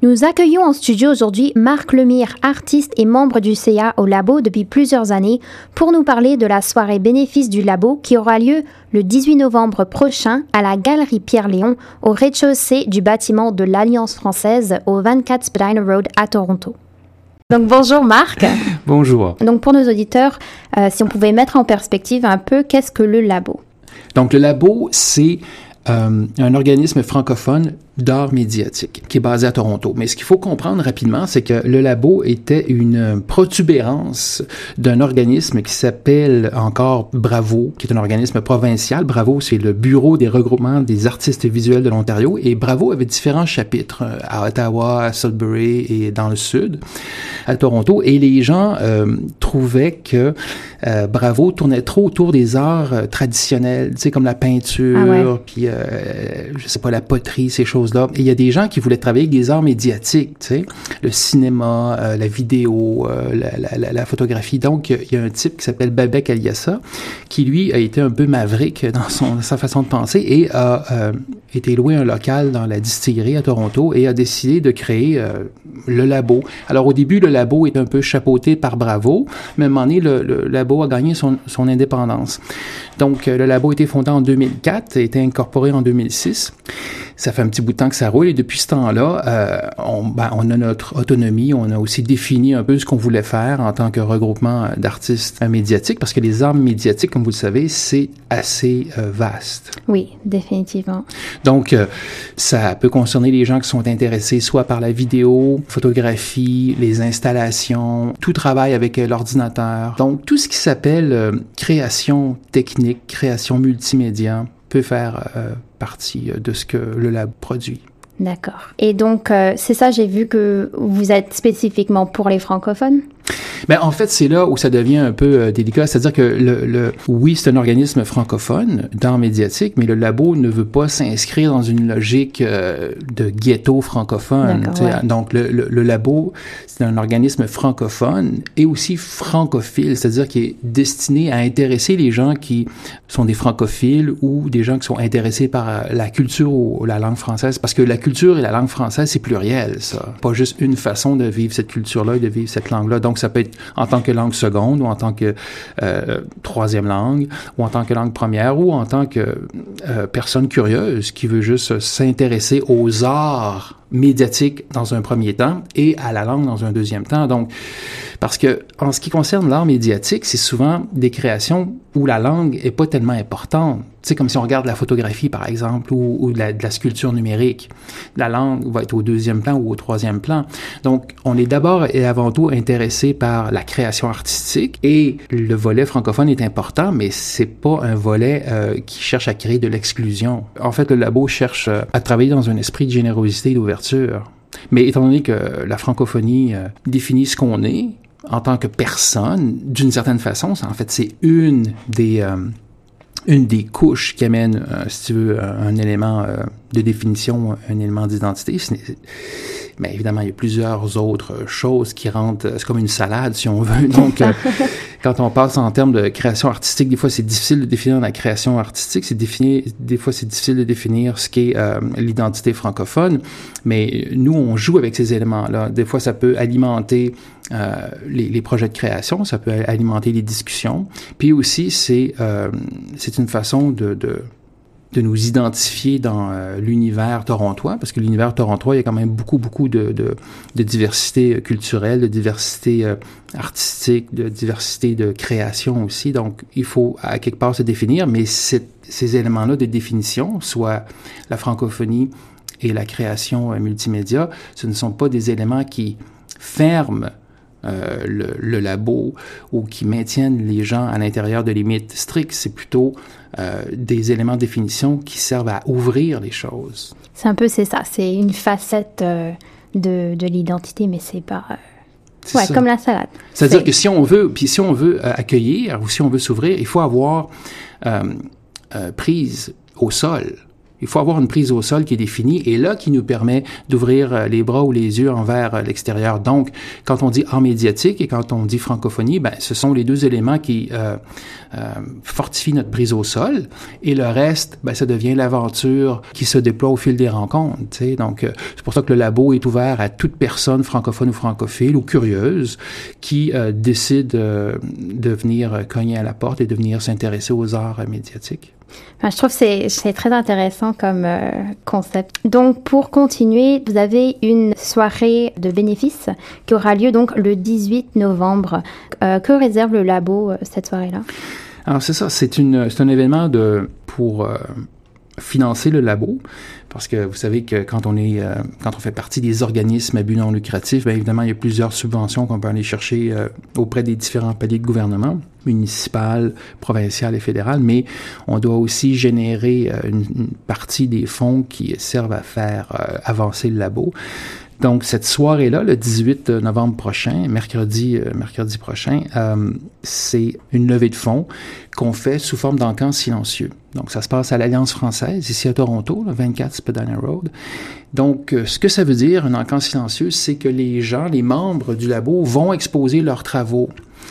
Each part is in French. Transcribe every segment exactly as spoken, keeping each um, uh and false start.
Nous accueillons en studio aujourd'hui Marc Lemire, artiste et membre du C A au Labo depuis plusieurs années, pour nous parler de la soirée bénéfice du Labo qui aura lieu le dix-huit novembre prochain à la Galerie Pierre-Léon, au rez-de-chaussée du bâtiment de l'Alliance française au vingt-quatre Spadina Road à Toronto. Donc bonjour Marc. Bonjour. Donc pour nos auditeurs, euh, si on pouvait mettre en perspective un peu, qu'est-ce que le Labo? Donc le Labo, c'est euh, un organisme francophone d'art médiatique qui est basé à Toronto. Mais ce qu'il faut comprendre rapidement, c'est que le Labo était une protubérance d'un organisme qui s'appelle encore Bravo, qui est un organisme provincial. Bravo, c'est le Bureau des regroupements des artistes visuels de l'Ontario. Et Bravo avait différents chapitres à Ottawa, à Sudbury et dans le sud, à Toronto. Et les gens euh, trouvaient que euh, Bravo tournait trop autour des arts euh, traditionnels, tu sais, comme la peinture, ah ouais. puis euh, je sais pas, la poterie, ces choses là. Et il y a des gens qui voulaient travailler avec des arts médiatiques, tu sais, le cinéma, euh, la vidéo, euh, la, la, la photographie. Donc, il y a un type qui s'appelle Babek Aliassa, qui, lui, a été un peu maverick dans, son, dans sa façon de penser et a euh, été loué un local dans la distillerie à Toronto et a décidé de créer euh, le Labo. Alors, au début, le Labo est un peu chapeauté par Bravo, mais à un moment donné, le, le Labo a gagné son, son indépendance. Donc, le Labo a été fondé en deux mille quatre, a été incorporé en deux mille six. Ça fait un petit bout de temps que ça roule et depuis ce temps-là, euh, on, ben, on a notre autonomie. On a aussi défini un peu ce qu'on voulait faire en tant que regroupement d'artistes médiatiques parce que les arts médiatiques, comme vous le savez, c'est assez euh, vaste. Oui, définitivement. Donc, euh, ça peut concerner les gens qui sont intéressés soit par la vidéo, photographie, les installations, tout travail avec euh, l'ordinateur. Donc, tout ce qui s'appelle euh, création technique, création multimédia peut faire euh, partie de ce que le Lab produit. D'accord. Et donc, euh, c'est ça, j'ai vu que vous êtes spécifiquement pour les francophones? Ben, en fait, c'est là où ça devient un peu euh, délicat. C'est-à-dire que le, le, oui, c'est un organisme francophone d'art médiatique, mais le Labo ne veut pas s'inscrire dans une logique euh, de ghetto francophone. Ouais. Donc, le, le, le Labo, c'est un organisme francophone et aussi francophile, c'est-à-dire qui est destiné à intéresser les gens qui sont des francophiles ou des gens qui sont intéressés par la culture ou la langue française. Parce que la culture et la langue française, c'est pluriel, ça. Pas juste une façon de vivre cette culture-là et de vivre cette langue-là. Donc, ça peut être en tant que langue seconde ou en tant que euh, troisième langue ou en tant que langue première ou en tant que euh, personne curieuse qui veut juste s'intéresser aux arts médiatiques dans un premier temps et à la langue dans un deuxième temps. Donc, parce que en ce qui concerne l'art médiatique, c'est souvent des créations où la langue est pas tellement importante. Tu sais, comme si on regarde la photographie, par exemple, ou, ou de, la, de la sculpture numérique. La langue va être au deuxième plan ou au troisième plan. Donc, on est d'abord et avant tout intéressé par la création artistique et le volet francophone est important, mais c'est pas un volet euh, qui cherche à créer de l'exclusion. En fait, le Labo cherche euh, à travailler dans un esprit de générosité et d'ouverture. Mais étant donné que la francophonie euh, définit ce qu'on est en tant que personne, d'une certaine façon, en fait, c'est une des... Euh, une des couches qui amène, euh, si tu veux, un élément euh, de définition, un élément d'identité. Mais évidemment, il y a plusieurs autres choses qui rentrent, c'est comme une salade, si on veut. Donc, euh, quand on passe en termes de création artistique, des fois, c'est difficile de définir la création artistique. C'est définir, des fois, c'est difficile de définir ce qu'est euh, l'identité francophone. Mais nous, on joue avec ces éléments-là. Des fois, ça peut alimenter euh, les, les projets de création, ça peut alimenter les discussions. Puis aussi, c'est euh, c'est une façon de, de de nous identifier dans euh, l'univers torontois, parce que l'univers torontois, il y a quand même beaucoup, beaucoup de, de, de diversité culturelle, de diversité euh, artistique, de diversité de création aussi. Donc, il faut à quelque part se définir, mais cette, ces éléments-là de définition, soit la francophonie et la création euh, multimédia, ce ne sont pas des éléments qui ferment Euh, le, le Labo ou qui maintiennent les gens à l'intérieur de limites strictes. C'est plutôt euh, des éléments de définition qui servent à ouvrir les choses. C'est un peu, c'est ça, c'est une facette euh, de, de l'identité, mais c'est pas... Euh... C'est ouais, ça. Comme la salade. C'est-à-dire c'est... que si on veut, puis si on veut euh, accueillir ou si on veut s'ouvrir, il faut avoir euh, euh, prise au sol Il faut avoir une prise au sol qui est définie et là qui nous permet d'ouvrir les bras ou les yeux envers l'extérieur. Donc, quand on dit art médiatique et quand on dit francophonie, ben, ce sont les deux éléments qui euh, euh, fortifient notre prise au sol et le reste, ben, ça devient l'aventure qui se déploie au fil des rencontres. T'sais. Donc, euh, c'est pour ça que le labo est ouvert à toute personne francophone ou francophile ou curieuse qui euh, décide euh, de venir cogner à la porte et de venir s'intéresser aux arts euh, médiatiques. Enfin, je trouve que c'est, c'est très intéressant comme euh, concept. Donc, pour continuer, vous avez une soirée de bénéfices qui aura lieu donc le dix-huit novembre. Euh, que réserve le labo euh, cette soirée-là? Alors, c'est ça. C'est, une, c'est un événement de, pour euh, financer le labo. Parce que vous savez que quand on est, euh, quand on fait partie des organismes à but non lucratif, bien évidemment, il y a plusieurs subventions qu'on peut aller chercher euh, auprès des différents paliers de gouvernement, municipal, provincial et fédéral, mais on doit aussi générer euh, une, une partie des fonds qui servent à faire euh, avancer le labo. Donc, cette soirée-là, le dix-huit novembre prochain, mercredi, euh, mercredi prochain, euh, c'est une levée de fonds qu'on fait sous forme d'encan silencieux. Donc, ça se passe à l'Alliance française, ici à Toronto, le vingt-quatre Spadina Road. Donc, euh, ce que ça veut dire, un encan silencieux, c'est que les gens, les membres du labo vont exposer leurs travaux.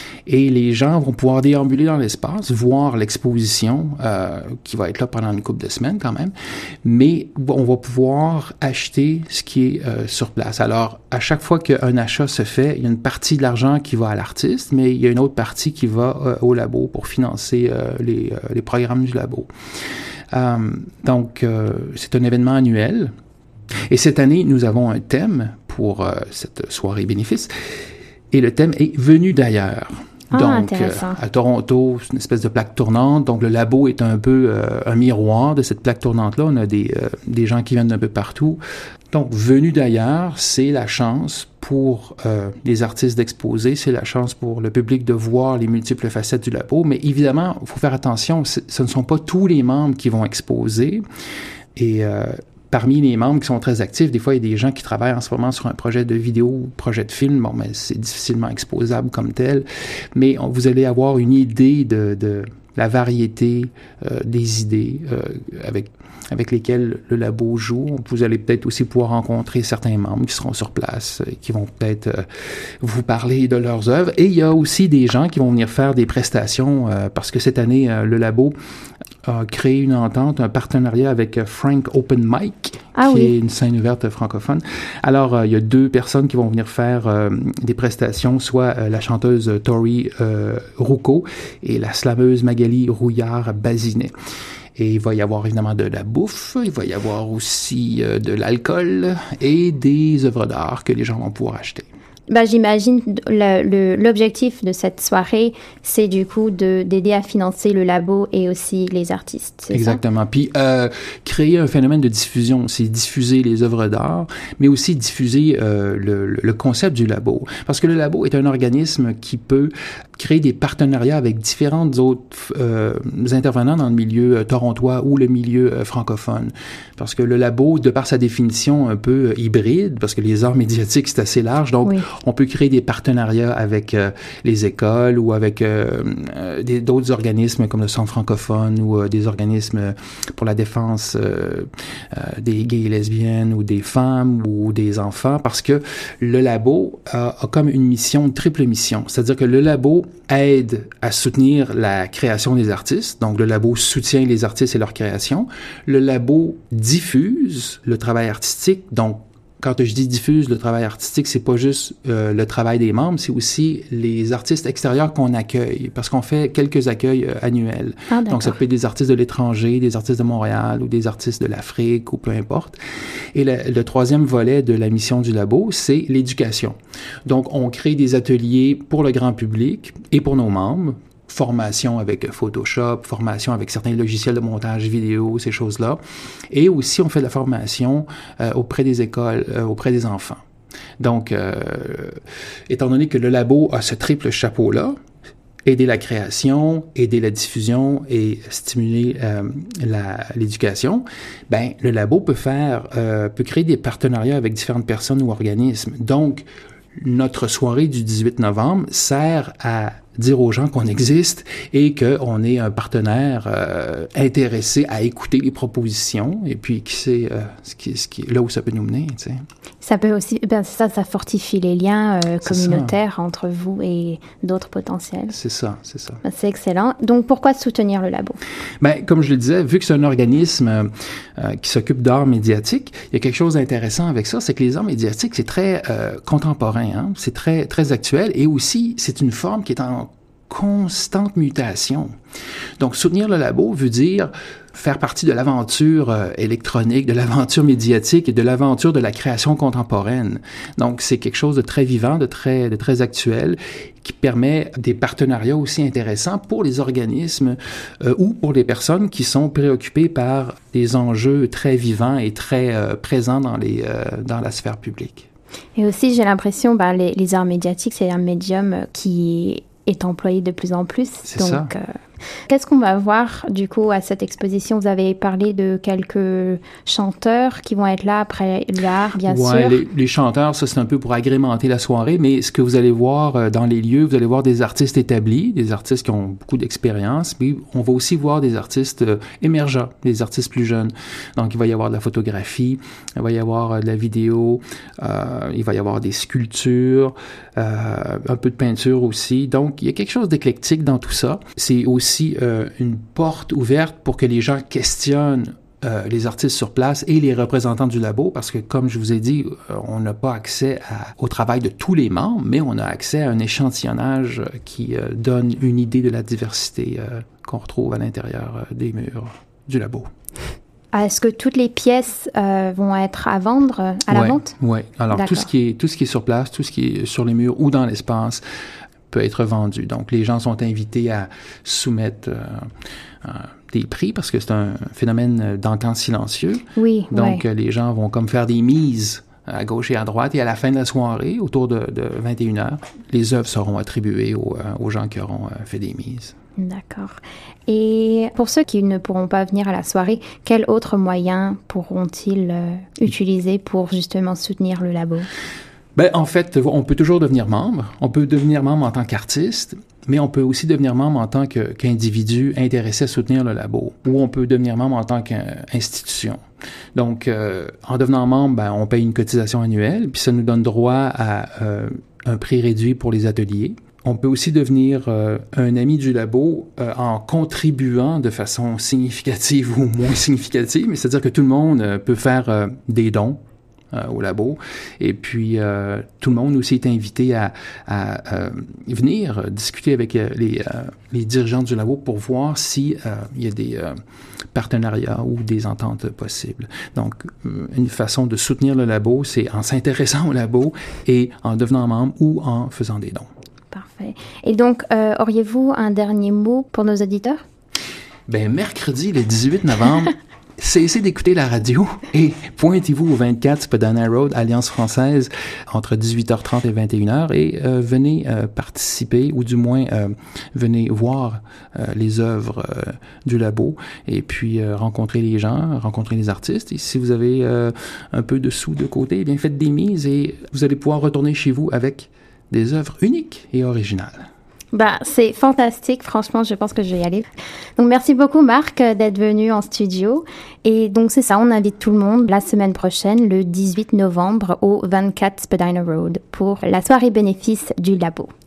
Et les gens vont pouvoir déambuler dans l'espace, voir l'exposition euh, qui va être là pendant une couple de semaines quand même, mais on va pouvoir acheter ce qui est euh, sur place. Alors, à chaque fois qu'un achat se fait, il y a une partie de l'argent qui va à l'artiste, mais il y a une autre partie qui va euh, au labo pour financer euh, les, euh, les programmes du labo. Euh, donc, euh, c'est un événement annuel. Et cette année, nous avons un thème pour euh, cette soirée bénéfice. Et le thème est « Venu d'ailleurs ». Ah, donc, euh, à Toronto, c'est une espèce de plaque tournante. Donc, le labo est un peu euh, un miroir de cette plaque tournante-là. On a des, euh, des gens qui viennent d'un peu partout. Donc, venu d'ailleurs, c'est la chance pour euh, les artistes d'exposer, c'est la chance pour le public de voir les multiples facettes du labo. Mais évidemment, il faut faire attention, ce ne sont pas tous les membres qui vont exposer. Et euh, parmi les membres qui sont très actifs, des fois, il y a des gens qui travaillent en ce moment sur un projet de vidéo ou projet de film. Bon, mais c'est difficilement exposable comme tel. Mais on, vous allez avoir une idée de, de la variété euh, des idées euh, avec, avec lesquelles le labo joue. Vous allez peut-être aussi pouvoir rencontrer certains membres qui seront sur place, euh, qui vont peut-être euh, vous parler de leurs œuvres. Et il y a aussi des gens qui vont venir faire des prestations euh, parce que cette année, euh, le labo a créé une entente, un partenariat avec Frank Open Mic, ah, qui oui. est une scène ouverte francophone. Alors, euh, il y a deux personnes qui vont venir faire euh, des prestations, soit euh, la chanteuse Tori euh, Roucault et la slameuse Magali Rouillard-Bazinet. Et il va y avoir évidemment de la bouffe, il va y avoir aussi euh, de l'alcool et des œuvres d'art que les gens vont pouvoir acheter. Ben, j'imagine le, le, l'objectif de cette soirée, c'est du coup de, d'aider à financer le labo et aussi les artistes. C'est Exactement. Ça? Puis euh, créer un phénomène de diffusion, c'est diffuser les œuvres d'art, mais aussi diffuser euh, le, le concept du labo. Parce que le labo est un organisme qui peut créer des partenariats avec différentes autres euh, intervenants dans le milieu euh, torontois ou le milieu euh, francophone. Parce que le labo, de par sa définition un peu euh, hybride, parce que les arts médiatiques, c'est assez large, donc oui. On peut créer des partenariats avec euh, les écoles ou avec euh, euh, des, d'autres organismes comme le Centre francophone ou euh, des organismes pour la défense euh, euh, des gays et lesbiennes ou des femmes ou des enfants, parce que le labo a, a comme une mission, une triple mission. C'est-à-dire que le labo aide à soutenir la création des artistes. Donc, le labo soutient les artistes et leur création. Le labo diffuse le travail artistique. Donc, quand je dis diffuse le travail artistique, c'est pas juste euh, le travail des membres, c'est aussi les artistes extérieurs qu'on accueille, parce qu'on fait quelques accueils euh, annuels. Ah, donc, ça peut être des artistes de l'étranger, des artistes de Montréal ou des artistes de l'Afrique ou peu importe. Et le, le troisième volet de la mission du labo, c'est l'éducation. Donc, on crée des ateliers pour le grand public et pour nos membres. Formation avec Photoshop, formation avec certains logiciels de montage vidéo, ces choses-là. Et aussi, on fait de la formation euh, auprès des écoles, euh, auprès des enfants. Donc, euh, étant donné que le labo a ce triple chapeau-là, aider la création, aider la diffusion et stimuler euh, la, l'éducation, ben le labo peut faire, euh, peut créer des partenariats avec différentes personnes ou organismes. Donc, notre soirée du dix-huit novembre sert à dire aux gens qu'on existe et qu'on est un partenaire euh, intéressé à écouter les propositions et puis qui sait euh, ce qui, ce qui, là où ça peut nous mener, tu sais. Ça peut aussi, ben ça, ça fortifie les liens euh, communautaires ça. entre vous et d'autres potentiels. C'est ça, c'est ça. Ben, c'est excellent. Donc, pourquoi soutenir le labo? Ben, comme je le disais, vu que c'est un organisme euh, qui s'occupe d'art médiatique, il y a quelque chose d'intéressant avec ça, c'est que les arts médiatiques, c'est très euh, contemporain, hein? C'est très, très actuel et aussi, c'est une forme qui est en constante mutation. Donc, soutenir le labo veut dire faire partie de l'aventure euh, électronique, de l'aventure médiatique et de l'aventure de la création contemporaine. Donc, c'est quelque chose de très vivant, de très, de très actuel, qui permet des partenariats aussi intéressants pour les organismes euh, ou pour les personnes qui sont préoccupées par des enjeux très vivants et très euh, présents dans, les, euh, dans la sphère publique. Et aussi, j'ai l'impression, ben, les, les arts médiatiques, c'est un médium qui est employé de plus en plus. C'est donc, ça. Euh, qu'est-ce qu'on va voir, du coup, à cette exposition? Vous avez parlé de quelques chanteurs qui vont être là après l'art, bien ouais, sûr. Les, les chanteurs, ça, c'est un peu pour agrémenter la soirée, mais ce que vous allez voir euh, dans les lieux, vous allez voir des artistes établis, des artistes qui ont beaucoup d'expérience, mais on va aussi voir des artistes euh, émergents, des artistes plus jeunes. Donc, il va y avoir de la photographie, il va y avoir euh, de la vidéo, euh, il va y avoir des sculptures, euh, un peu de peinture aussi. Donc, il y a quelque chose d'éclectique dans tout ça. C'est aussi aussi euh, une porte ouverte pour que les gens questionnent euh, les artistes sur place et les représentants du labo, parce que, comme je vous ai dit, euh, on n'a pas accès à, au travail de tous les membres, mais on a accès à un échantillonnage qui euh, donne une idée de la diversité euh, qu'on retrouve à l'intérieur euh, des murs du labo. Est-ce que toutes les pièces euh, vont être à vendre, euh, à la ouais, vente? Oui. Alors, tout ce, qui est, tout ce qui est sur place, tout ce qui est sur les murs ou dans l'espace, peut être vendu. Donc, les gens sont invités à soumettre euh, euh, des prix parce que c'est un phénomène d'encan silencieux. Oui, Donc, ouais. euh, les gens vont comme faire des mises à gauche et à droite et à la fin de la soirée, autour de, de vingt et une heures, les œuvres seront attribuées aux, euh, aux gens qui auront euh, fait des mises. D'accord. Et pour ceux qui ne pourront pas venir à la soirée, quels autres moyens pourront-ils euh, utiliser pour justement soutenir le labo? Ben, en fait, on peut toujours devenir membre. On peut devenir membre en tant qu'artiste, mais on peut aussi devenir membre en tant que, qu'individu intéressé à soutenir le labo, ou on peut devenir membre en tant qu'institution. Donc, euh, en devenant membre, ben, on paye une cotisation annuelle, puis ça nous donne droit à euh, un prix réduit pour les ateliers. On peut aussi devenir euh, un ami du labo euh, en contribuant de façon significative ou moins significative, mais c'est-à-dire que tout le monde euh, peut faire euh, des dons Euh, au labo. Et puis, euh, tout le monde aussi est invité à, à euh, venir euh, discuter avec euh, les, euh, les dirigeants du labo pour voir s'il euh, y a des euh, partenariats ou des ententes possibles. Donc, euh, une façon de soutenir le labo, c'est en s'intéressant au labo et en devenant membre ou en faisant des dons. Parfait. Et donc, euh, auriez-vous un dernier mot pour nos auditeurs? Ben, mercredi, le dix-huit novembre, cessez d'écouter la radio et pointez-vous au vingt-quatre Spadina Road, Alliance française, entre dix-huit heures trente et vingt et une heures et euh, venez euh, participer ou du moins euh, venez voir euh, les œuvres euh, du labo et puis euh, rencontrer les gens, rencontrer les artistes. Et si vous avez euh, un peu de sous de côté, eh bien faites des mises et vous allez pouvoir retourner chez vous avec des œuvres uniques et originales. Bah, c'est fantastique, franchement, je pense que je vais y aller. Donc, merci beaucoup, Marc, d'être venu en studio. Et donc, c'est ça, on invite tout le monde la semaine prochaine, le dix-huit novembre, au vingt-quatre Spadina Road, pour la soirée bénéfice du labo.